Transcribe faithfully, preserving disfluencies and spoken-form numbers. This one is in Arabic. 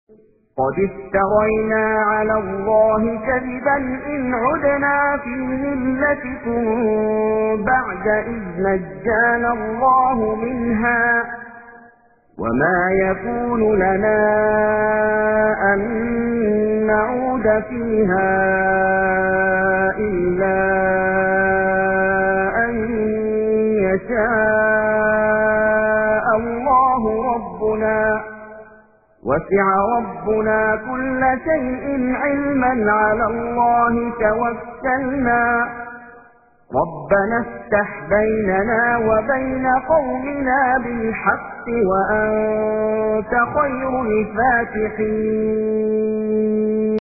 قد افترينا على الله كذبا إن عدنا في ملتكم بعد إذ نجانا الله منها وما يكون لنا أن نعود فيها إلا أن يشاء الله ربنا وسع ربنا كل شيء علما على الله توكلنا ربنا افتح بيننا وبين قومنا بالحق وأنت خير الفاتحين.